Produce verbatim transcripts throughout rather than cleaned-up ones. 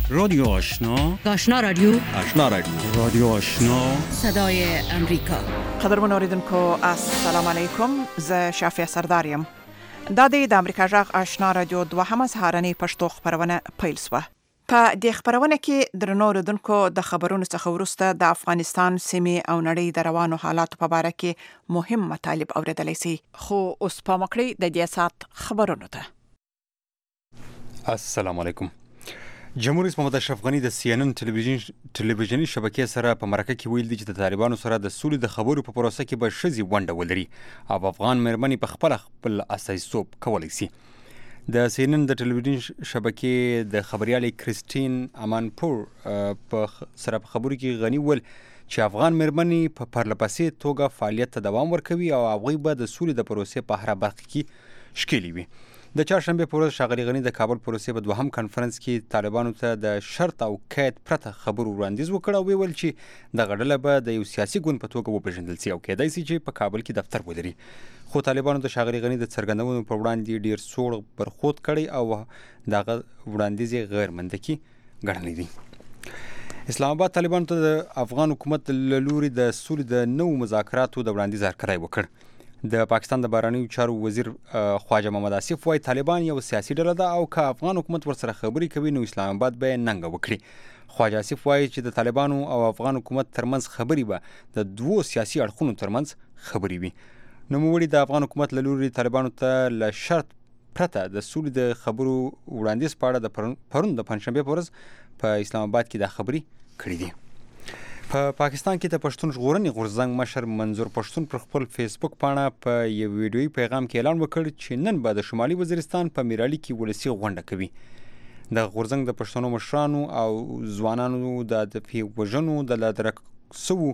رادیو آشنا، آشنا رادیو آشنا رادیو رادیو آشنا، صدای امریکا. قدرمن اوریدونکو السلام علیکم. ز شافیه سرداریم. دا د امریکا جغ آشنا رادیو دوهمه سهارنۍ پښتو خبرونه پیل شوه. په دې خبرونه کې درنو اوریدونکو د خبرونو څخه وروسته د افغانستان سیمې او نړۍ د روانو حالاتو په اړه کې مهم مطالب اوریدلای شي. خو اوس په مکړی د دې سات خبرونو ته. السلام علیکم. جمهور رئیس محمد اشرف غنی د سی ان ان ټلویزیون ټلویزیوني شبکې سره په مرکه کې ویل دي چې د طالبانو سره د سولې د خبرو په پروسه کې به ښځې ونډه ولري او افغان مېرمنې په خپل خپل استازیتوب کولی شي. د سی ان ان د ټلویزیون شبکې د خبريالې کریسټین امانپور په سره په خبرو کې غنی ول چې افغان مېرمنې په پرلپسې توګه فعالیت ته دوام ورکوي او هغوی به د سولې د پروسې په هره برخه کې ښکېلي وي. د چهارشنبه په ورځ ښاغلي غني د کابل پروسې په دوهم کانفرنس کې طالبانو ته د شرط او قید پرته خبرو وړاندیز وکړ او ویل چې دغه ډله به د یو سیاسي ګوند په توګه وپېژندل شي او کېدای شي چې په کابل کې دفتر ولري. خو طالبانو د ښاغلي غني د څرګندونو پر وړاندې ډیر سوړ برخورد کړی او دغه وړاندیز یې غیر منطقي ګڼلی دی. اسلام آباد طالبانو ته د افغان حکومت له لوري د سولې د نوو مذاکراتو د وړاندیز هرکلی وکړ. د پاکستان د بهرنیو چارو وزیر خواجه محمد آصف وايي طالبان یو سیاسي ډله ده او که افغان حکومت ورسره خبرې کوي نو اسلام آباد به یې ننګه وکړي. خواجه آصف وايي چې د طالبانو او افغان حکومت ترمنځ خبرې به د دوو سیاسي اړخونو ترمنځ خبرې وي. نوموړي د افغان حکومت له لوري طالبانو ته له شرط پرته د سولې د خبرو وړاندیز په اړه د پرون د پنجشنبې په ورځ په اسلام آباد کې دا خبرې کړې دي. په پاکستان کې د پښتون ژغورنې غورځنګ مشر منظور پښتون پر خپل فیسبوک پاڼه په یو ویډیويي پیغام کې اعلان وکړ چې نن به د شمالي وزیرستان په میرالي کې ولسي غونډه کوي. د غورځنګ د پښتنو مشرانو او ځوانانو د دفي وژنو د لادرک سو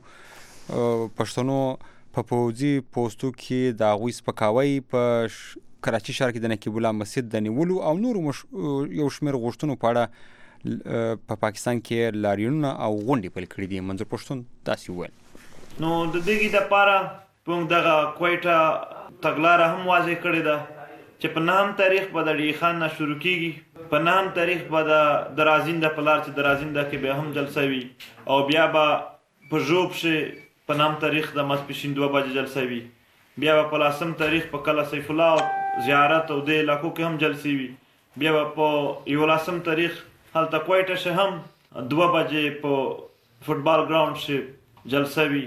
پښتنو په پوځي پوسټو کې د هغوی سپکاوی په کراچي ښار کې د نقیب الله مسجد د نیولو او نورو یو شمېر غوښتنو په اړه په پا پاکستان کې لاریونونه او غونډې پیل کړې دي. منظور پښتون داسې وویل نو د دې لپاره په دغه کوټه تګلاره هم واضح کړې ده چې په نهم تاریخ به د ډی خان نه شروع کیږي، په نهم تاریخ به د درازینده په لار چې درازینده کې به هم جلسه وي او بیا به په ژوب شي په نهم تاریخ د ماسپښین دوه بجې جلسه وي، بیا به په لسم تاریخ په کله سیف الله زیارت او د علاقو کې هم جلسې وي، بیا به په یولسم تاریخ هلته کوټه شه هم دوه بجې په فوټبال ګراوند شه جلسه وي.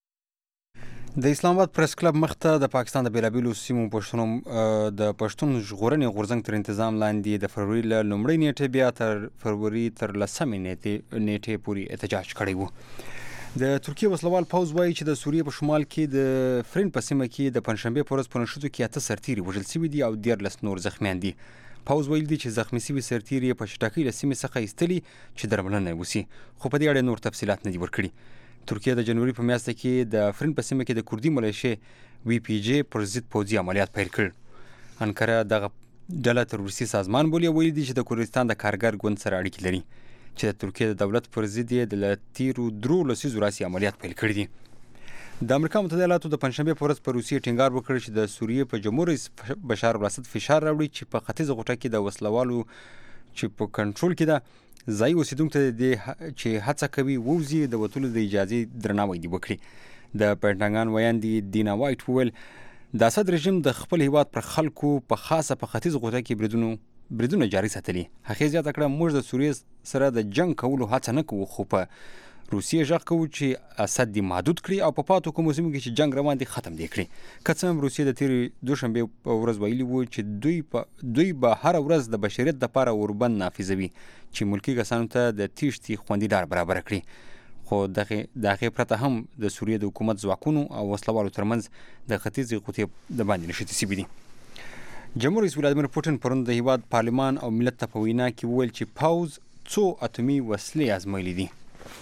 د اسلام آباد پریس کلب مخته د پاکستان د بیلابیلو سیمو پښتنو د پښتون ژغورنې غورځنګ تر انتظام لاندې د فروری له لومړۍ نیټې بیا تر فروری تر لسمې نیټې نیټې پورې احتجاج کړی و. د ترکیه وسلوال پوځ وایي چې د سوریې په شمال کې د فرین په سیمه کې د پنجشنبې په ورځ په نښتو کې اته سرتیري وژل شوي دي او دیارلس نور زخمیان دي. پوځ ویل دي چې زخمي شوي سرتیري په چټکۍ له سیمې څخه ایستلي چې درملنه یې وشي، خو په دې اړه نور تفصیلات نه دي ورکړي. ترکیه د جنوري په میاشت کې د افرین په سیمه کې د کوردي ملیشې وی پی جی پر ضد پوځي عملیات پیل کړ. انکره دغه ډله تروریستي سازمان بولي او ویلي دي چې د کردستان د کارګر ګوند سره اړیکې لري چې د ترکیه د دولت پر ضد یې د تیرو درو لسیزو راهیسې عملیات پیل کړي دي. د امریکا متحده ایالاتو د پنجشنبې په ورځ په روسیې ټینګار وکړ چې د سوریې په جمهور رئیس بشار الاسد فشار راوړي چې په ختیځه غوټه کې د وسلوالو چې په کنټرول کې ده ځایي اوسیدونکو ته د چې هڅه کوي ووځي د وتلو د اجازې درناوی دې وکړي. د پینټاګان ویاندې دینا وایټ وویل د اسد رژیم د خپل هیواد پر خلکو په خاصه په ختیځه غوټه کې بریدونو بریدونه جاري ساتلي. هغې زیاته کړه موږ د سوریې سره د جنګ کولو هڅه نه کوو خو په روسیې غږ کوو چې اسد دې محدود کړي او په پاتو کومو سیمو کې چې جنګ روان دی ختم دې کړي. که څه هم روسیې د تېرې دوشنبې په ورځ ویلي وو چې دوی په دوی به هره ورځ د بشریت دپاره اوربند نافظوي چې ملکي کسانو ته د تیښتې خوندي لار برابره کړي. خو دغه د هغې پرته هم د سوریې د حکومت ځواکونو او وسلوالو ترمنځ د ختیځې غوټې د باندې نښتې شوي دي. جمهور رئیس ولادیمیر پوټین پرون د هیواد پارلمان او ملت ته په وینا کې وویل چې پوځ څو اتومي وسلې ازمایلي دي.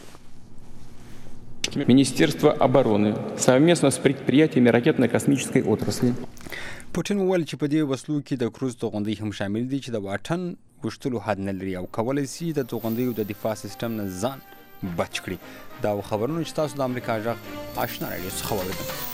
Министерство обороны совместно с предприятиями ракетно-космической отрасли. پوټین وویل چې په دې وسلو کې د کروز توغندۍ هم شامل دي چې د واټن وشتلو حد نه لري او کولی شي د توغندیو د دفاع سیستم نه ځان بچ کړي. دا خبرونه چې تاسو د امریکا غږ آشنا راډیو څخه واورېدل.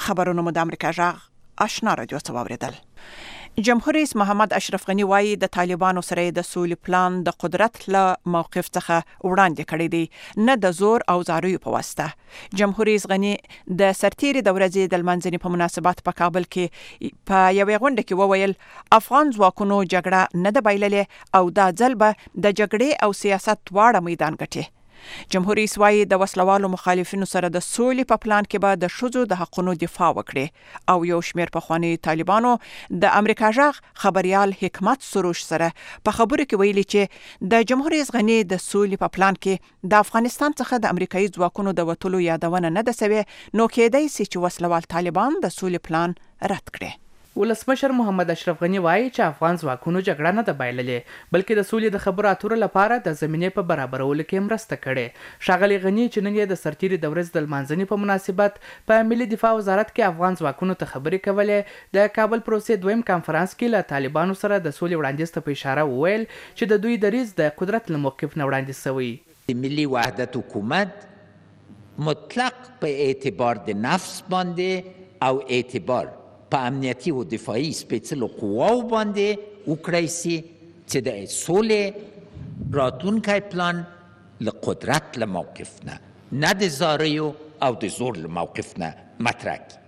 خبرونه مو د امریکا جغ آشنا رادیو څخه واوریدل. جمهور رئیس محمد اشرف غنی وايي د طالبانو سره د سولې پلان د قدرت له موقف څخه وړاندې کړی دی، نه د زور او زاریو په واسطه. جمهور رئیس غنی د سرتیري د ورځې د لمانځنې په مناسبت په کابل کې په یوې غونډه کې وویل افغان ځواکونو جګړه نه ده بایللې او دا ځل به د جګړې او سیاست دواړه میدان ګټي. جمهور رئیس وايي د وسلوالو مخالفینو سره د سولې په پلان کې به د ښځو د حقونو دفاع وکړي او یو شمېر پخواني طالبانو د امریکا جغ خبريال حکمت سروش سره په خبرو کې ویلي چې د جمهور رئیس غنی د سولې په پلان کې د افغانستان څخه د امریکایي ځواکونو د وټولو یادونه نه ده سوي، نو کېدای شي چې وسلوال طالبان د سولې پلان رد کړي. ولسمشر محمد اشرف غنی وایي چې افغان ځواکونو جګړه نه ده بایللې، بلکې د سولې د خبرو اترو لپاره د زمینې په برابرولو کې مرسته کړې. ښاغلي غنی چې نن یې د سرتیري د ورځې د لمانځنې په مناسبت په ملي دفاع وزارت کې افغان ځواکونو ته خبرې کولې، د کابل پروسې دویم کانفرنس کې له طالبانو سره د سولې وړاندیز ته په اشاره وویل چې د دوی دریځ د قدرت له موقف نه وړاندیز شوی. ملي وحدت حکومت مطلق په اعتبار د نفس باندې او اعتبار په امنیتي او دفاعي سپېڅلو قواو باندې وکړی سي چې د سولې راتلونکی پلان له قدرت له موقف نه، نه د زاریو او د زور له موقف نه مطرح کړي.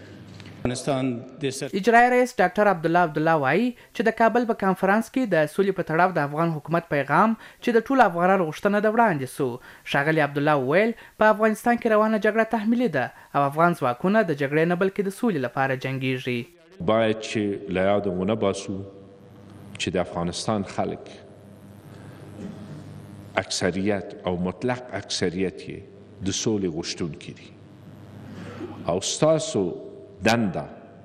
اجرائیه رئیس ډاکټر عبدالله عبدالله وایي چې د کابل په کانفرنس کې د سولې په تړاو د افغان حکومت پیغام چې د ټولو افغانانو غوښتنه ده وړاندې سو. ښاغلي عبدالله وویل په افغانستان کې روانه جګړه تحمیلي ده او افغان ځواکونه د جګړې نه بلکې د سولې لپاره جنګیږي. باید چې له یاده ونه باسو چې د افغانستان خلک اکثریت او مطلق اکثریت یې د سولې غوښتونکي دي او ستاسو دنده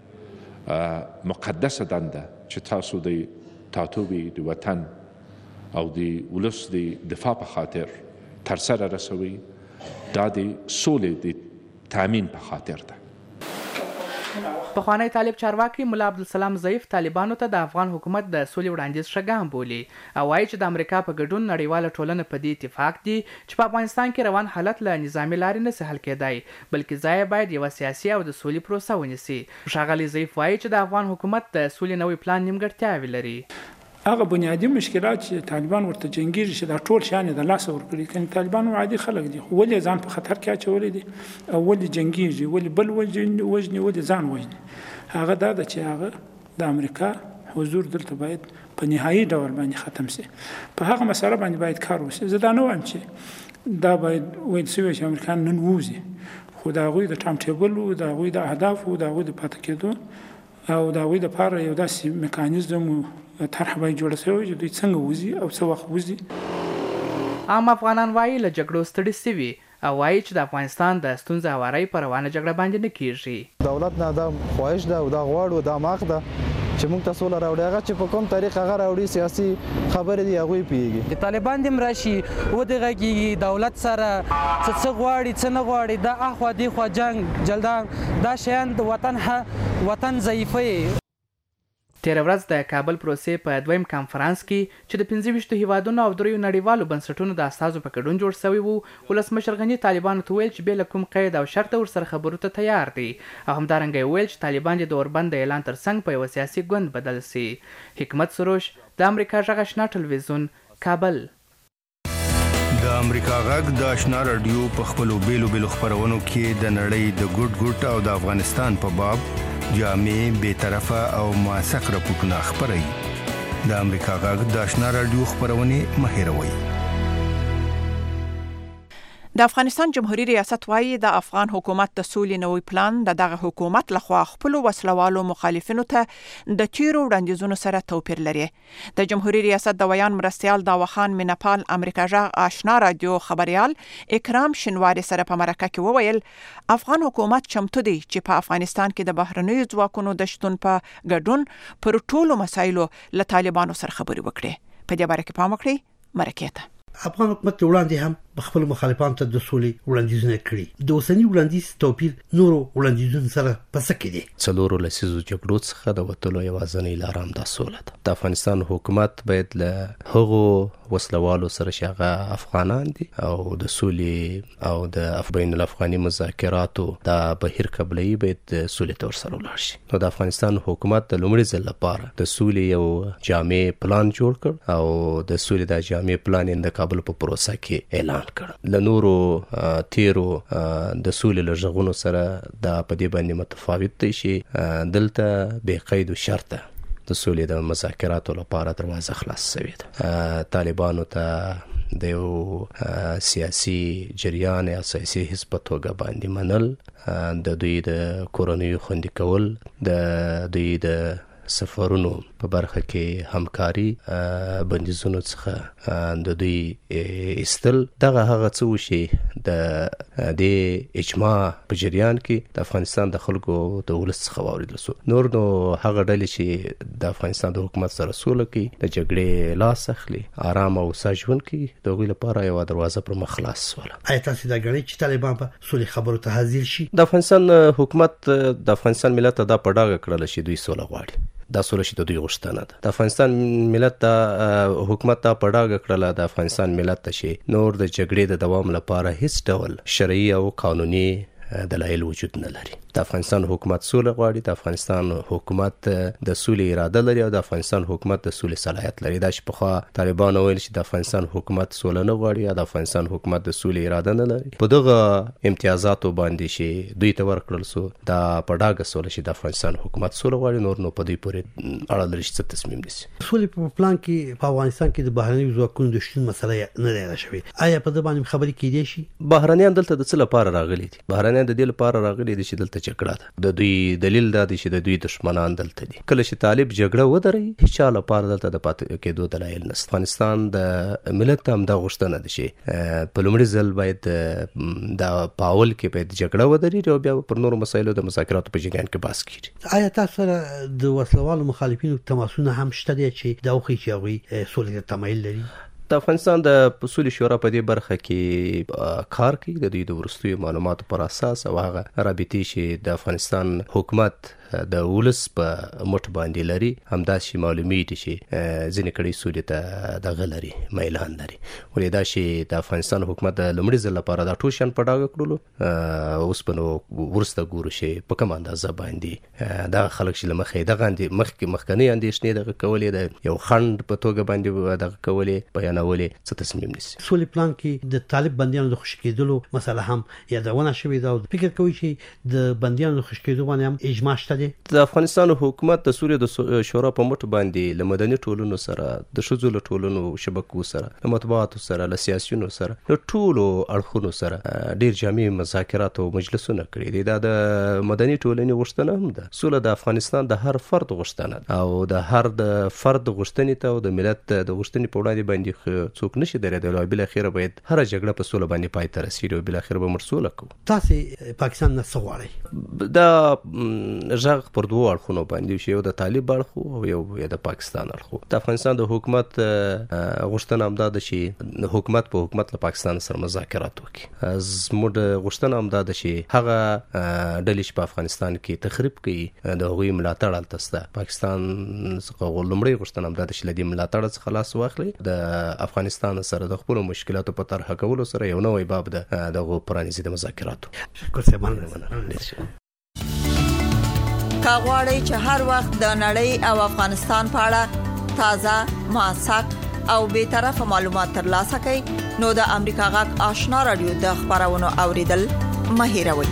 مقدسه دنده چې تاسو د ټاټوبي د وطن او د ولس د دفاع په خاطر ترسره رسوي، دا د سولې د تامین په خاطر ده. پخوانی طالب چارواکي ملا عبدالسلام ضعیف طالبانو ته د افغان حکومت د سولې وړاندیز ښه ګام بولي او وایي چې د امریکا په ګډون نړیواله ټولنه په دې اتفاق دي چې په افغانستان کې روان حالت له نظامي لارې نه سي حل کېدای، بلکې ځای باید یوه سیاسي او د سولې پروسه ونیسي. ښاغلي ضعیف وایي چې د افغان حکومت د سولې نوی پلان نیمګړتیاوې لري. هغه بنیادی مشکلات چې طالبان ورته جنګیږي چې دا ټول شان د لاس ورکړي، کني طالبان عادي خلک دي، ولې ځان په خطر کې اچولي دي او ولې جنګیږي، ولې بل وجني، ولې ځان وجني. هغه دا ده چې هغه د امریکا حضور دلته باید په نهایي ډول باندې ختم شي. په هغه مسله باندې باید کار وشي. زه دا نه وایم چې دا باید ویل شوی چې امریکایان نن ووځي، خو د هغوی د ټام ټیبل او د هغوی د اهدافو د هغوی د پاتې کېدو او د هغوی دپاره یو داسې میکانیزم طرح باید جوړه شوی چې دوی څنګه وځي او څه وخت وځي. عام افغانان وایي له جګړو ستړي سوي او وایي چې د افغانستان د ستونزې هوارۍ په روانه جګړه باندې نه کېږي. دولت نه دا خواهش ده او دا غواړو، دا ماخ ده چې موږ ته سوله راوړي. هغه چې په کوم طریق هغه راوړي سیاسي خبرې دي هغوی پوهېږي. طالبان دې راشي ودغږېږي دولت سره څه څه غواړي څه نه غواړي، دا اخوا دېخوا جنګ جلدان دا شیان د وطن وطن ضعیفوي. تېره ورځ د کابل پروسې په دویم کانفرنس کې چې د پنځه ویشتو هیوادونو او دریو نړیوالو بنسټونو د استازو په ګډون جوړ شوی و، ولسمشر غني طالبانو ته ویل چې بې له کوم قید او شرطه ورسره خبرو ته تیار دي او همدارنګه یې ویل چې طالبان دې د اوربند د اعلان تر څنګ په یوه سیاسي ګوند بدل سي. حکمت سروش، د امریکا غږ آشنا ټلویزیون، کابل. د امریکا غږ د آشنا رادیو په خپلو بیلو بیلو خپرونو کې د نړۍ د ګوټ ګوټ او د افغانستان په باب جامع، بی‌طرفه او موثق راپورټونه خپروي. د امریکا غږ د آشنا رادیو خپرونې مه هېروئ. د افغانستان جمهوریت ریاست وايي د افغان حکومت د سولې نوی پلان د دغه حکومت لخوا خپل وسلوالو مخالفینو ته د تیرو وړاندیزونو سره توپیر لري. د جمهوریت ریاست د ویان مرستیال داوخان مینپال امریکا غږ آشنا رادیو خبريال اکرام شینواری سره په مرکه کې وویل افغان حکومت چمتو دی چې په افغانستان کې د بهرنیو ځواکونو د شتون په ګډون پر ټولو مسایلو له طالبانو سره خبرې وکړي. په دې باره کې پام وکړئ. مرکه ته افغان حکومت وړاندې هم خپل مخالفانو ته د سولې وړاندیزونه کړي. د اوسنی وړاندیز توپیر نورو وړاندیزونو سره په څه کې دي؟ څلورو لسیزو جګړو څخه د وتلو یوازینۍ لار همدا سوله ده. د افغانستان حکومت باید له هغو وسلوالو سره چې هغه افغانان دي او د سولې او د بین الافغاني مذاکراتو د بهیر قبلي باید سولې ته ورسره ولاړ شي. نو د افغانستان حکومت د لومړي ځل لپاره د سولې یو جامع پلان جوړ کړ او د سولې د جامع پلان یې د کابل په پروسه کې اعلان کړ. له نورو تیرو د سولې له غږونو سره د په دې باندې متفاوت دي چې دلته بې قید او شرط د سولې د مذاکراتو لپاره دروازه خلاص شوې ده. طالبانو ته د یو سیاسي جریان یا سیاسي حزب په توګه باندې منل، د دوی د کورنیو خوندي کول، د دوی د سفرونو په برخه کې همکاري بندیزونو څخه د دوی استل، دغه هغه څه وشي د د اجماع په جریان کې د افغانستان د خلکو د ولس څخه واوریدل شو. نور نو هغه ډلې چې د افغانستان د حکومت سره سوله کوي، د جګړې لاس اخلي، آرام او ساه ژوند کوي، د هغوی لپاره یوه دروازه پر مخ خلاص شوله. آیا تاسو دا ګڼئ چې طالبان په سولې خبرو ته حاضر شي؟ د افغانستان حکومت د افغانستان ملت ته دا په ډاګه کړله چې دوی سوله غواړي. دا سوله چې د دوی غوښتنه ده. د افغانستان ملت ته حکومت ته په ډاګه کړله د افغانستان ملت ته چې نور د جګړې د دوام لپاره هیڅ ډول شرعي او قانوني دلایل وجود نه لري. د افغانستان حکومت سوله غواړي، د افغانستان حکومت د سولې اراده لري او د افغانستان حکومت د سولې صلاحیت لري. دا چې پخوا طالبان ویل چې د افغانستان حکومت سوله نه غواړي یا د افغانستان حکومت د سولې اراده نه لري، په دغه امتیازاتو باندې چې دوی ته ورکړل سو دا په ډاګه سوله چې د افغانستان حکومت سوله غواړي، نور نو په دوی پورې اړه لري چې څه تصمیم نیسي. سولې په پلان کې په افغانستان کې د بهرنیو ځواکونو د شتون مسله نه ده شوې. آیا په دې باندې خبرې کېدې شي؟ بهرنیان دلته د څه لپاره راغلي دي؟ بهرنیان د دې لپاره راغلي دي چې دلته جګړه ده. د دوی دلیل دا دی چې د دوی دشمنان دلته دي. کله چې طالب جګړه ودري، هیڅ چا لپاره دلته د پاتې کېدو دلایل نشته. افغانستان د ملت هم دا غوښتنه ده چې په لومړي ځل باید د پاول کې باید جګړه ودري او بیا پر نورو مسایلو د مذاکراتو په جریان کې بحث کیږي. آیا تاسو سره د وسلوالو مخالفینو تماسونه هم شته دي چې دا وخت چې هغوی سولې ته تمایل لري؟ د افغانستان د سولې شورا په دې برخه کې کار کوي د دوی د وروستیو معلوماتو پر اساس او هغه رابطې چې د افغانستان حکومت د ولس په مټ باندې لري همداسې معلومیږي چې ځینې کړي سولې ته دغه لري میلان لري. ولې دا چې د افغانستان حکومت د لومړي ځل لپاره دا ټول شیان په ډاګه کړلو، اوس به نو وروسته ګورو چې په کومه اندازه باندې دغه خلک چې له مخې دغه مخکې مخکنۍ اندېښنې دغه کولې د یو خنډ په توګه باندې دغه کولې بیانولې څه تصمیم نیسي. سولې پلان کې د طالب بندیانو د خوشي کېدلو مسله هم یادونه شوې ده او فکر کوي چې د بندیانو د خوشي کېدو باندې هم اجماع شته. د افغانستان حکومت د سولې د شورا په مټ باندې له مدني ټولنو سره، د ښځو له ټولنو شبکو سره، د مطبوعاتو سره، له سیاسیونو سره، له ټولو اړخونو سره ډیر جامع مذاکرات او مجلسونه کړي دي. دا د مدني ټولنې غوښتنه هم ده. سوله د افغانستان د هر فرد غوښتنه ده او د هر د فرد غوښتنې ته او د ملت د غوښتنې په وړاندې باندې څوک نشي درېدلی. بل اخیره باید هر جګړه په سوله باندې پای ته رسیږي او بل اخیره به موږ سوله کوو. تاسو پاکستان نه څه غواړئ؟ دا ژغ پر دوه اړخونو باندې شي، یو د طالب اړخ او یو د پاکستان اړخ. د افغانستان د حکومت غوښتنه هم دا ده چې حکومت په حکومت له پاکستان سره مذاکرات وکړي. زموږ غوښتنه هم دا ده چې هغه ډلې چې په افغانستان کې تخریب کوي د هغوی ملاتړ هلته شته. پاکستان څخه لومړۍ غوښتنه هم دا ده چې له دې ملاتړ څخه لاس واخلي، د افغانستان سره د خپلو مشکلاتو په طرحه کولو سره یو نوی باب ده دغه پرانیزي د مذاکراتو. شکر صاحب. که غواړئ چې هر وخت د نړۍ او افغانستان په اړه تازه، موثق او بې طرفه معلومات ترلاسه کړئ نو د امریکا غږ آشنا رادیو د خبرونو اوریدل مه هېروئ.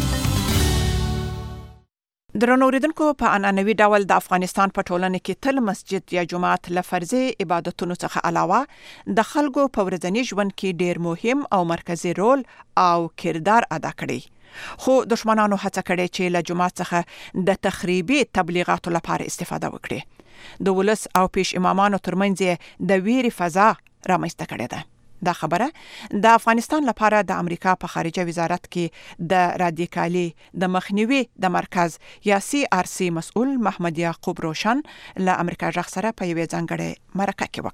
درنو اوریدونکو، په عنعنوي ډول د افغانستان په ټولنه کې تل مسجد یا جماعت له فرضي عبادتونو څخه علاوه د خلکو په ورځني ژوند کې ډیر مهم او مرکزی رول او کردار ادا کړي. خو دشمنانو هڅه کړې چې له جماعت څخه د تخریبي تبلیغاتو لپاره استفاده وکړي. د ولس او پیش امامانو ترمنځ د ویري فضا رامنځته کړې ده. دا خبره د افغانستان لپاره د امریکا په خارجه وزارت کې د رادیکالي د مخنیوي د مرکز یا سی آر سی مسؤل محمد یعقوب روشن له امریکا ژغ سره په یوې ځانګړې مرکه کې وکړه.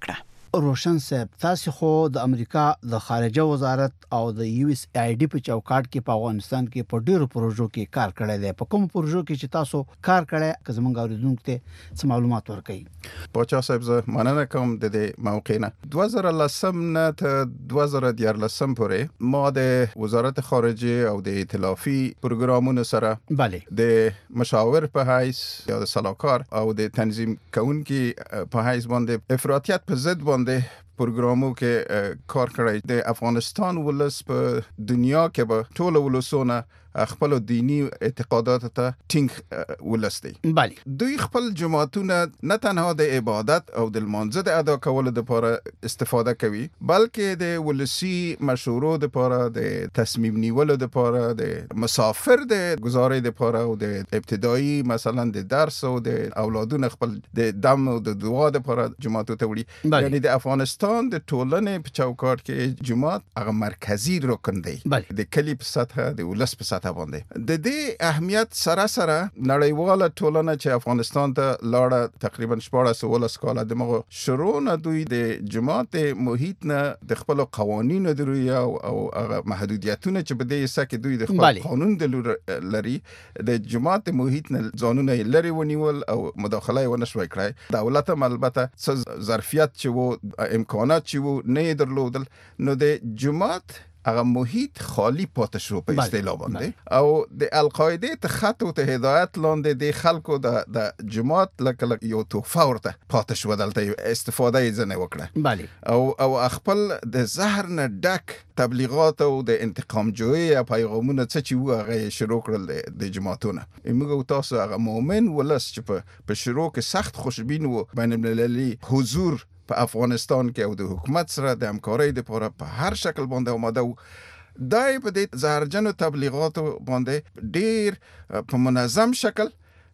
روشن صاحب تاسو خو د امریکا د خارجه وزارت او د یو اس ای ډی په چوکاټ کې په افغانستان کې په ډیرو پروژو کې کار کړی دی. په کوم پروژو کې چې تاسو کار کړی که زموږ اوریدونکو ته څه معلومات ورکړئ؟ پاچا صاحب زه مننه کوم د دې موقع نه. دوه زره لسم نه ته دوه زره دیارلسم پورې ما د وزارت خارجه او د ائتلافي پروګرامونو سره بله د مشاور په حیث یا د سلاکار او د تنظیم کوونکي په حیث باندې افراطیت په ضد باندې پروګرامو کې کار کړی. د افغانستان ولس په دنیا کې به ټول ولسونه خپل دینی اعتقادات ته ټینګ ولس دی. بله دوی خپل جماعتونه نه تنها د عبادت او د لمانځه د ادا کولو لپاره استفاده کوي بلکې د ولسی مشورو لپاره د تصمیم نیولو لپاره د مسافر د گزارې لپاره او د ابتدایي مثلا د درس او د اولادونو خپل د دم او د دعا لپاره جماعت ته وړي. یعنی د افغانستان د ټولنې په چوکاټ کې جماعت هغه مرکزی رکن دی. د کلی په سطح د ولس په سطح باندې د دې اهمیت سره سره نړیواله ټولنه چې افغانستان ته لاړه تقریبا شپاړس ولس کاله د مغو شروع نه دوی د جماعت محیط نه د خپل قوانینو د روی او هغه محدودیتونه چې په دې سکه دوی د خپل قانون د لري د جماعت محیط نه ځانونه لري ونیول او مداخله ونه شوي کړای. دولت هم البته څه ظرفیت چې وو امکانات چې وو نه درلودل نو د جماعت هغه محیط خالی پاتې شو په اصطلاح باندې او د القاعده ته خط او ته هدایت لاندې د خلکو د د جماعت لکه یو توفه ورته پاتې شو دلته استفاده یې ځنه وکړه. بله او او خپل د زهر نه ډک تبلیغات او د انتقام جوړي پیغامونه څه چې وغه شروع کړل د جماعتونه. موږ تاسو هغه مؤمن ولس چې په شروع کې سخت خوشبین وو بین المللي حضور په افغانستان کې او د حکومت سره د همکارۍ لپاره په هر شکل باندې آماده وو. دای په دې زهرجنو تبلیغاتو باندې ډیر په منظم شکل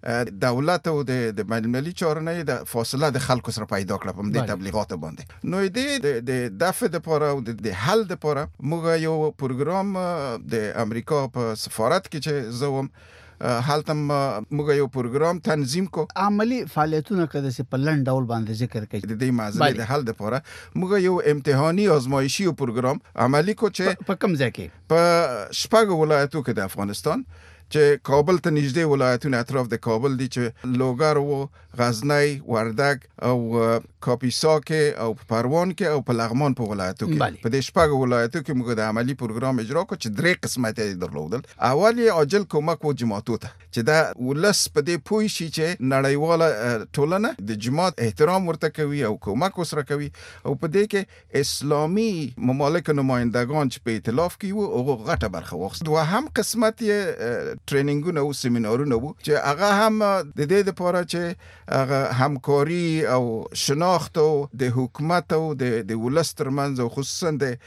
دولت او د بین المللي چارنې د فاصله د خلکو سره پیدا کړه په دې تبلیغاتو باندې. نو دې د دفع لپاره او د حل لپاره موږ یو پروګرام د امریکا په سفارت کې چې زوم حالتم موږ یو پروګرام تنظیم کو عملی فعالیتونه کده چې په لند ډول باندې ذکر کړي. د دې معضلې د حل لپاره موږ یو امتحاني آزمایشي پروګرام عملی کو چې په کوم ځای کې په شپږ ولایتو کې د افغانستان چې کابل ته نږدې ولایتونه اطراف د کابل دي چې لوګر او غزنی وردګ او کاپیسا کې او پروان کې او په لغمان په ولایتو کې په دې شپږ ولایتو کې موږ د عملی پروګرام اجرا کو چې درې قسمت یې درلودل. اولی عاجل کومک و جماعتو ته چې دا ولس په دې پوي شي چې نړیواله ټولنه د جماعت احترام ورته کوي او کومک وسره کوي او په دې کې اسلامي ممالک نمائندگان چې په ائتلاف کې وو او غټه برخه واخیست. دوهم قسمت یې ټریننګونه او سیمینارونه وو چې هغه هم د دې لپاره چې هغه همکاري او شناخت او د حکومت او د ولس ترمنځ او خصوصا د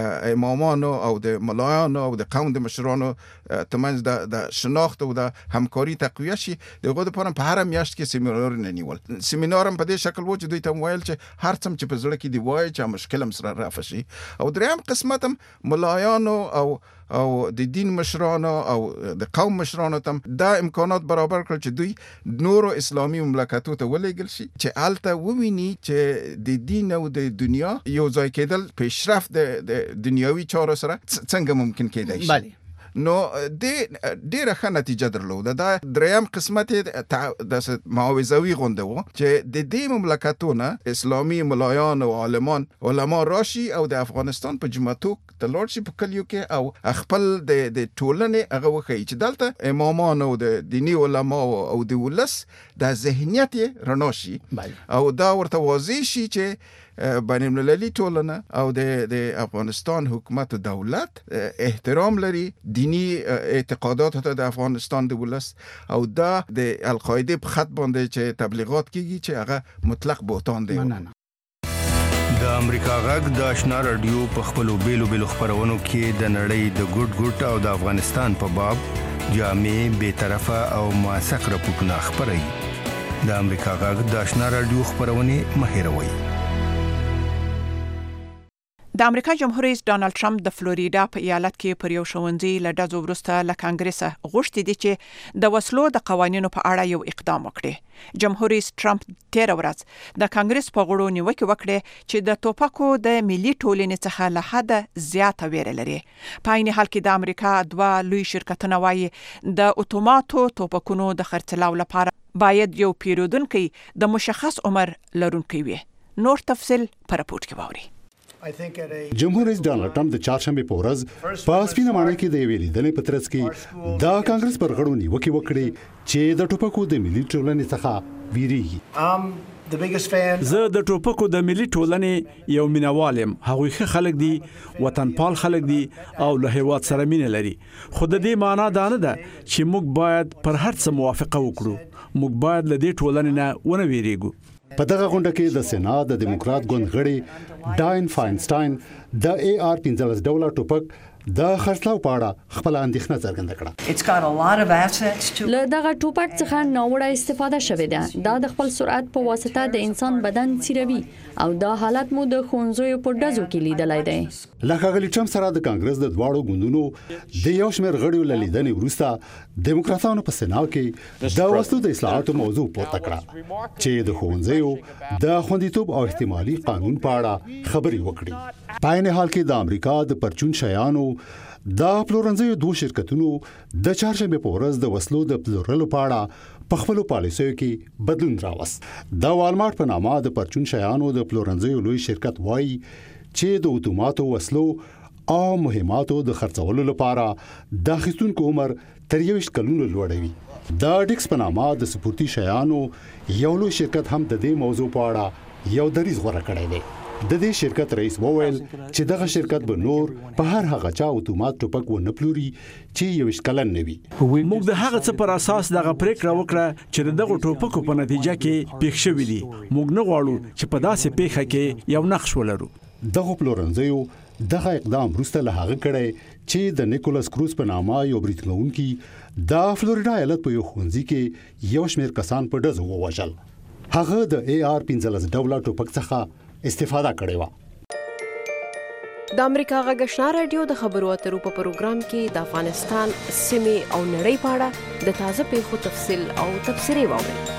امامانو او د ملایانو او د قوم د مشرانو ترمنځ د شناخت او د همکاري تقویه شي. دغه لپاره په هر میاشت کې سیمینار نه نیول. سیمینار په دې شکل و چې دوی ته ویل چې هر څه چې په زړه کې دی وایي چې مشکل هم سره رافع شي. او دریم قسمت هم ملایانو او او د دین مشرانو او د قوم مشرانو ته دا امکانات برابر کړل چې دوی نورو اسلامي مملکتو ته ولېږل شي چې الته وویني چې د دین او د دنیا یو ځای کېدل پیشرفت د دنیوي چارو سره څنګه ممکن کېدای شي. بله نو د ډیره ښه نتیجه درلوده. دا دریم قسمت د معاوضوي غونډه و چې د دې مملکتونه اسلامي ملایان او عالمان علما راشي او د افغانستان په جماعتو د لورډ شي په کلیو کې او خپل د د ټولنې هغه وخی چې دلته امامان او د دینی علما او د ولس د ذهنیت رڼا شي او دا ورته واضح شي چې بین المللي ټولنه او د د افغانستان حکومت او دولت احترام لري دینی اعتقادات ته د افغانستان د ولس او دا د القاعده په خط باندې چې تبلیغات کیږي چې هغه مطلق بهتان دی. د امریکا غږ د آشنا رادیو په خپلو بیلو بیلو خبرونو کې د نړۍ د ګډ ګډ او د افغانستان په باب جامع بے طرفه او موثق راپورټونه خبري. د امریکا غږ د آشنا رادیو خبرونه مهیروي. د امریکا جمهور رئیس ډانلډ ټرمپ د فلوریدا په ایالت کې پر یو ښوونځي له ډزو وروسته له کانګرس غوښتي دي چې د وسلو د قوانینو په اړه یو اقدام وکړي. جمهور رئیس ټرمپ تیر ورځ د کانګرس په غړو نیوکه وکړه چې د توپکو د ملي ټولنې څخه له حده زیاته ویره لري. په عین حال کې د امریکا دوه لوی شرکتونه وایي د اتوماتو توپکونو د خرڅلاو لپاره باید یو پیرودونکی د مشخص عمر لرونکی وي. نور تفصیل پر راپورټ کې واوري. جمهور رئیس ډانلډ ټرمپ د چهارشنبه په ورځ په سپینه ماڼۍ کې د یوې لیدنې په ترڅ کې د کانګرس پر غړو نیوکه وکړي چې د ټوپکو د ملي ټولنې څخه ویریږي. زه د ټوپکو د ملي ټولنې یو مینوال یم. هغوی ښه خلک دي، وطنپال خلک دي او له هیواد سره مینه لري. خو د دې معنا دا نه ده چې موږ باید پر هر څه موافقه وکړو. موږ باید له دې ټولنې نه ونه ویریږو. په دغه غونډه کې د سېنات د دیموکرات ګوند غړي ډاین فاینسټاین د اي آر پنځلس ډوله ټوپک د خرڅلاو په اړه خپل اندېښنه څرګنده کړه. له دغه ټوپک څخه ناوړه استفاده شوې ده. دا د خپل سرعت په واسطه د انسان بدن څیروي او دا حالت مو د ښوونځیو په ډزو کې لیدلای دی. له ښاغلي ټرمپ سره د کانګرس د دواړو ګوندونو د یو شمېر غړیو له لیدنې وروسته دیموکراتانو په سېنات کې د وسلو د اصلاحاتو موضوع پورته کړه چې د ښوونځیو د خوندیتوب او احتمالي قانون په اړه خبرې وکړي. په عین حال کې د امریکا د پرچون شیانو د پلورنځیو دوه شرکتونو د چهارشنبه په ورځ د وسلو د پلورلو په اړه په خپلو پالیسیو کې بدلون راوست. د والمارټ په نامه د پرچون شیانو د پلورنځیو لوی شرکت وایي چې د اتوماتو وسلو او مهماتو د خرڅولو لپاره د اخیستونکو عمر تر یویشت کلونو لوړوي. د ډیکس په نامه د سپورتي شیانو یو لوی شرکت هم د دې موضوع په اړه یو دریځ غوره کړی دی. د دې شرکت رئیس وویل چې دغه شرکت به نور په هر هغه چا اتومات ټوپک ونه پلوري چې یویشت کلن نه وي. موږ د هغه څه پر اساس دغه پریکړه وکړه چې دغه ټوپکو په نتیجه کې پیښ شوی دي. موږ نه غواړو چې په داسې پیښه کې یو نقش ولرو. دغه پلورنځیو دغه اقدام وروسته له هغه کړی چې د نیکولاس کروز په نامه یو بریټنوونکي د فلوریدا ایالت په یو ښوونځي کې یو شمېر کسان په ډزو ووژل. هغه د اي آر پنځلس ډوله ټوپک څخه استفاده کړې و. د امریکا غږ آشنا رادیو د خبرو اترو په پروګرام کې د افغانستان سیمې او نړۍ په اړه د تازه پیښو تفصیل او تبصرې واورئ.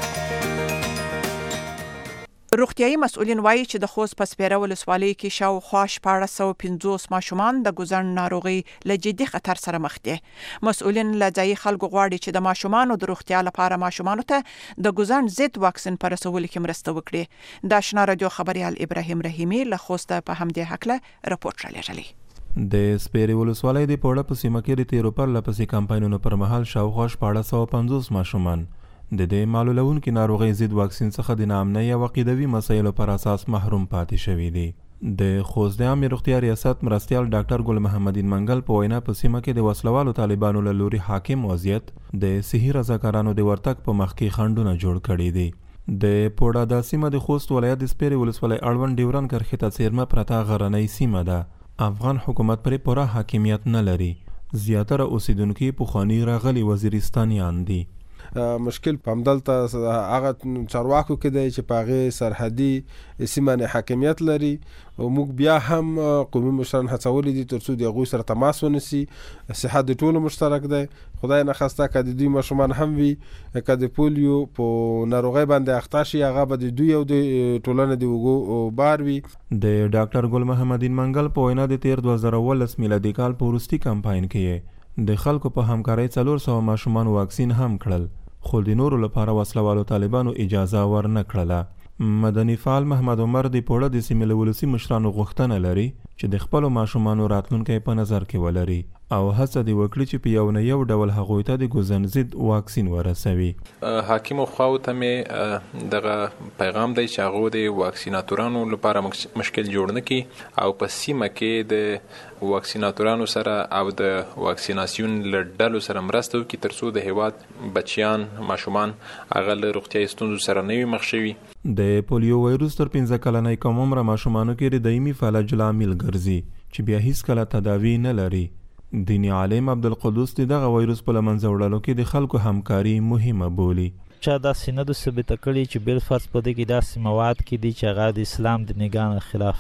روغتیايي مسؤلین وایي چې د خوست په سپیره ولسوالۍ کې شاوخوا شپاړس سوه پنځوس ماشومان د ګوزن ناروغي له جدي خطر سره مخ دي. مسؤلین له ځایي خلکو غواړي چې د ماشومانو د روغتیا لپاره ماشومانو ته د ګوزن ضد واکسین پر رسولو کې مرسته وکړي. د آشنا رادیو خبريال ابراهیم رحیمي له خوست په همدې حقله رپورټ را لېږلی. د سپیره ولسوالۍ د پوره په سیمه کې د تیرو پر لپسې کمپاینونو پر مهال شاوخوا شپاړس سوه پنځوس ماشومان د دې معلولونکو ناروغي ضد واکسین څخه د ناامنۍ او عقیدوي مسایلو پر اساس محروم پاتې شوي دي. د خوست د عامه روغتیا ریاست مرستیال ډاکټر ګل محمدین منګل په وینا په سیمه کې د وسلوالو طالبانو له لوري حاکم وضعیت د صحي رضاکارانو د ورتګ په مخ کې خنډونه جوړ کړي دي. د پوډا د سیمه د خوست ولایت د سپیره ولسوالۍ اړوند ډیورن کرښې ته څیرمه پرته غرنۍ سیمه ده. افغان حکومت پر پوره حاکمیت نه لري. زیاتره اوسیدونکو پخوانی راغلي وزیرستانیان دي. مشکل په همدلته هغه چارواکو کې دی چې په هغې سرحدي سیمه نه حاکمیت لري. موږ بیا هم قومي مشران هڅولي دي تر څو د هغوی سره تماس ونیسي. صحت د ټولو مشترک دی. خدای نخواسته که د دوی ماشومان هم وي که د پولیو په ناروغۍ باندې اخته شي هغه به د دوی او د ټولنې د اوږو بار وي. د ډاکټر ګل محمدین منګل په وینا د تیر دوه زره اوولس میلادي کال په وروستي کمپاین کې د خلکو په همکارۍ څلور سوه ماشومان واکسین هم کړل خو د نورو لپاره وسلوالو طالبانو اجازه ورنه کړله. مدني فعال محمد عمر د پوره د سیمې له ولسي مشرانو غوښتنه لري چې د خپلو ماشومانو راتلونکی په نظر کې ولري او هڅه دی وکړي چې په یو نه یو ډول هغوی ته د ګوزن ضد واکسین ورسوي. حاکمو خواو ته مې دغه پیغام دی چې هغوی د واکسیناتورانو لپاره مشکل جوړ نه کړي او په سیمه کې د واکسیناتورانو سره او د واکسیناسیون له ډلو سره مرسته وکړي تر څو د هیواد بچیان ماشومان هغه له روغتیايي ستونزو سره نه وي مخ شوي. د پولیو وایروس تر پنځه کلنۍ کم عمره ماشومانو کې د دایمي فلج لامل ګرځي چې بیا هیڅکله تداوی نه لري. دیني عالم عبدالقدوس دغه وایروس په لمنځه وړلو کې د خلکو همکاري مهمه بولي. چا داسې نه ده ثابته کړې چې بل فرض په دې کې داسې مواد کې دي چې هغه د اسلام د نګاه خلاف دي.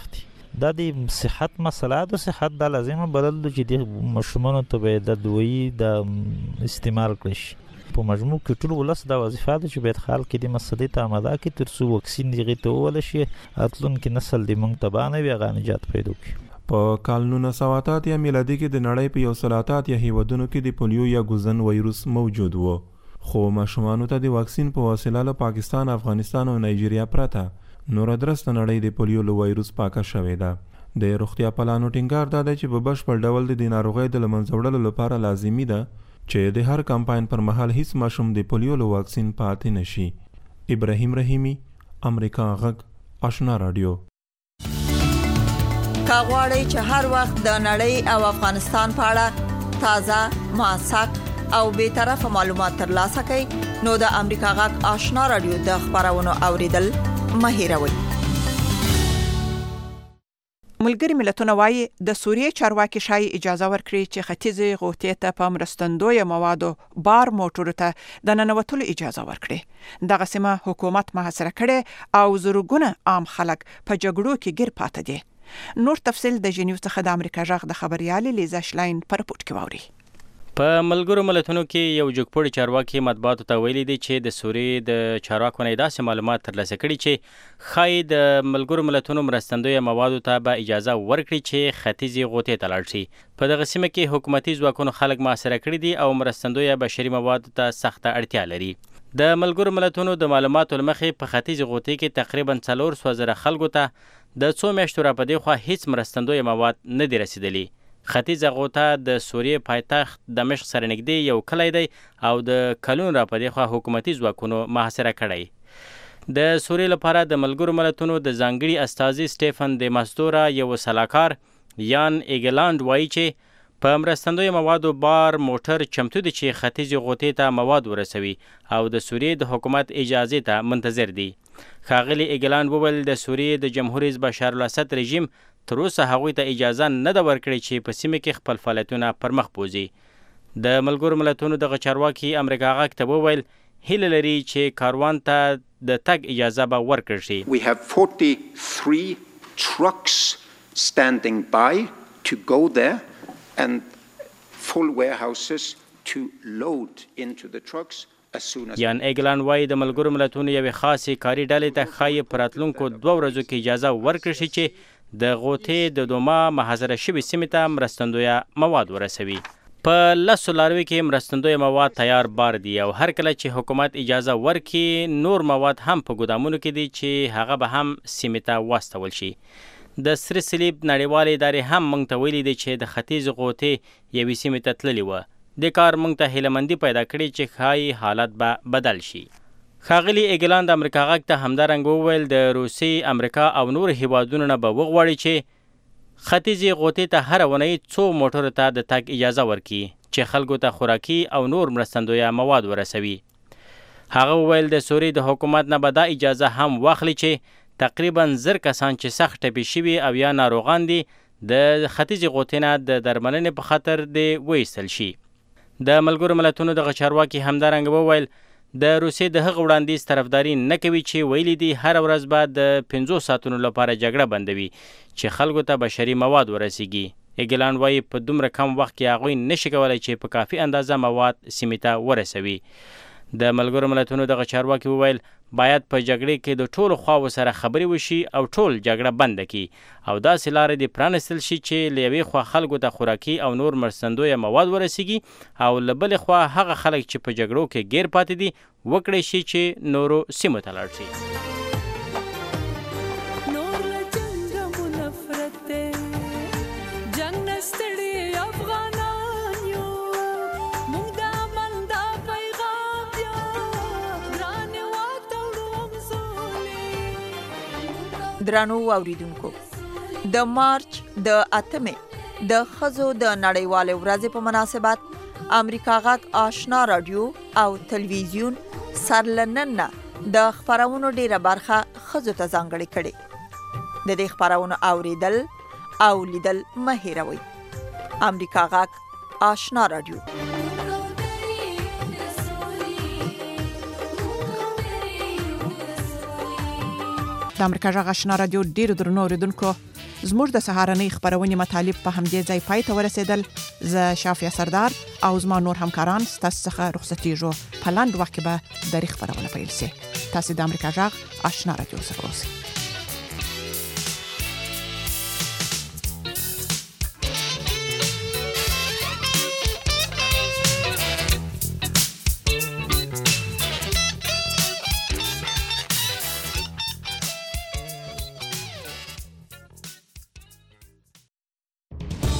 دا د صحت مسله د صحت د لازمه بدل چې د مشرومونو ته به د دوی د استعمال کړي په مجموع کې ټول ولس دا وظیفه ده چې باید خلک د مسلې ته آماده کړي تر څو واکسین دغه ته وول شي راتلونکي نسل د موږ تبانه وي هغه نجات پیدا کړي. په کال نولس سوه اتیا میلادي کې د نړۍ په یو سل اتیا هیوادونو کې د پولیو یا ګوزن وایروس موجود و، خو ماشومانو ته د واکسین په وسیله له پاکستان، افغانستان او نایجیریا پرته نور درسته نړۍ د پولیو له وایروس پاکه شوې ده. د روغتیا پلانو ټینګار دا دی چې په بشپړ ډول د ناروغۍ د له منځه وړلو لپاره لازمي ده چې د هر کمپاین پر مهال هیڅ ماشوم د پولیو له واکسین پاتې نشي. ابراهیم رحیمی، امریکا غږ، آشنا رادیو. کاغواړی چې هر وخت د نړۍ او افغانستان په اړه تازه، موثق او به طرفه معلومات ترلاسه کړئ نو د امریکا غږ آشنا رادیو د خبرونو اوریدل مه هیروئ. ملګری ملتونه وايي د سوریې چارواکي شای اجازه ورکړي چې ختیځ غوټې ته په مرستندوی موادو بار موټرو ته د ننوتلو اجازه ورکړي. دغه سیمه حکومت محاصره کړي او زورګونه عام خلک په جګړو کې ګیر پاتې دي. نور تفصيل د جنیو څخه د امریکا غږ د خبريال لیزا شلاین پر پورت کې ووري. په ملګرو ملتونو کې یو جګپوړی چارواکي مطبوعاتو ته ویلي دی چې د سوریې د چارواکو نه داسې معلومات ترلاسه کړي چې ښایي د ملګرو ملتونو مرستندوی موادو ته به اجازه ورکړي چې ختیځې غوټې ته لاړ شي. په دغه سیمه کې حکومتي ځواکونو خلک محاصره کړي دي او مرستندوی بشري موادو ته سخته اړتیا لري. د ملګرو ملتونو د معلوماتو لمخې په ختیځې غوټې کې تقریبا څلور سوه زره خلکو ته د څو میاشتو راپدې خوا هیڅ مرستندوی مواد نه دي رسیدلي. ختیځه غوټه د سوریې پایتخت دمشق سره نږدې یو کلی دی او د کلونو راپدې خوا حکومتي ځواکونو محاصره کړی. د سوریې لپاره د ملګرو ملتونو د ځانګړي استازي سټیفن د ماستورا یو سلاکار یان ایګلاند وایي چې په مرستندوی موادو بار موټر چمتو دي چې ختیځې غوټې ته مواد ورسوي او د سوریې د حکومت اجازه ته منتظر دي. ښاغلي ایګلاند وویل د سوریې د جمهور رئیس بشار الاسد رژیم تر اوسه هغوی ته اجازه نه ده ورکړې چې په سیمه کې خپل فعالیتونه پر مخ بوځي. د ملګرو ملتونو دغه چارواکي امریکا غږ ته وویل هیله لري چې کاروان ته د تګ اجازه به ورکړل شي. We have forty-three trucks standing by to go there and full warehouses to load into the trucks. یان ایګلان وایي د ملګرو ملتونو یوې خاصې کاري ډلې ته ښایي په راتلونکو دوه ورځو کې اجازه ورکړل شي چې د غوټې د دوما محاصره شوې سیمې ته مرستندویه مواد ورسوي. په لسو لاروي کې مرستندویه مواد تیار بار دي او هر کله چې حکومت اجازه ورکړي نور مواد هم په ګودامونو کې دي چې هغه به هم سیمې ته واستول شي. د سره صلیب نړیوالې ادارې هم موږ ته ویلي دي چې د ختیځ غوټې یوې سیمې ته تللي وه. د کار موږ ته هیلهمندي پیدا کړې چې ښایي حالت به بدل شي. ښاغلي ایګلاند امریکا غږ ته همدارنګه وویل د روسیې، امریکا او نور هیوادونو نه به وغواړي چې ختیځې غوټې ته هره اونۍ څو موټرو ته د تګ اجازه ورکړي چې خلکو ته خوراکي او نور مرستندویه مواد ورسوي. هغه وویل د سوریې د حکومت نه به دا اجازه هم واخلي چې تقریبا زر کسان چې سخت ټپي شوي او یا ناروغان دي د ختیځې غوټې نه د درملنې په خاطر د وایستل شي. د ملګرو ملتونو دغه چارواکي همدارنګه وویل د روسیې د هغه وړاندیز طرفداري نه کوي چې ویلي دي هر ورځ به د پنځو ساعتونو لپاره جګړه بندوي چې خلکو ته بشري مواد ورسیږي. ایګلان وایي په دومره کم وخت کې هغوی نشي کولی چې په کافي اندازه مواد سیمې ته ورسوي. د ملګرو ملتونو دغه چارواکي وویل باید په جګړې کې د ټولو خواو سره خبرې وشي او ټول جګړه بنده کړي او داسې لارې دې پرانستل شي چې له یوې خوا خلکو ته خوراکي او نور مرستندویه مواد ورسیږي او له بلې خوا هغه خلک چې په جګړو کې ګیر پاتې دي وکړی شي چې نورو سیمو ته لاړ شي. درنو اوریدونکو، د مارچ د اتمې د ښځو د نړیوالې ورځې په مناسبت امریکا غږ آشنا رادیو او تلویزیون سرلنن د خبرونو ډیره برخه ښځو ته ځانګړې کړې. د دې خبرونو اوریدل او لیدل مه هیروئ. امریکا غږ آشنا رادیو. د امریکا غږ آشنا رادیو ډیرو درنو اوریدونکو، زموږ د سهارنۍ خبرونې مطالب په همدې ځای پای ته ورسېدل. زه شافیه سردار او زما نور همکاران ستاسو څخه رخصتېږو. په لاندې وخت کې به د خبرونه پیل شي. تاسو د امریکا جغ آشنا رادیو سره اوسئ.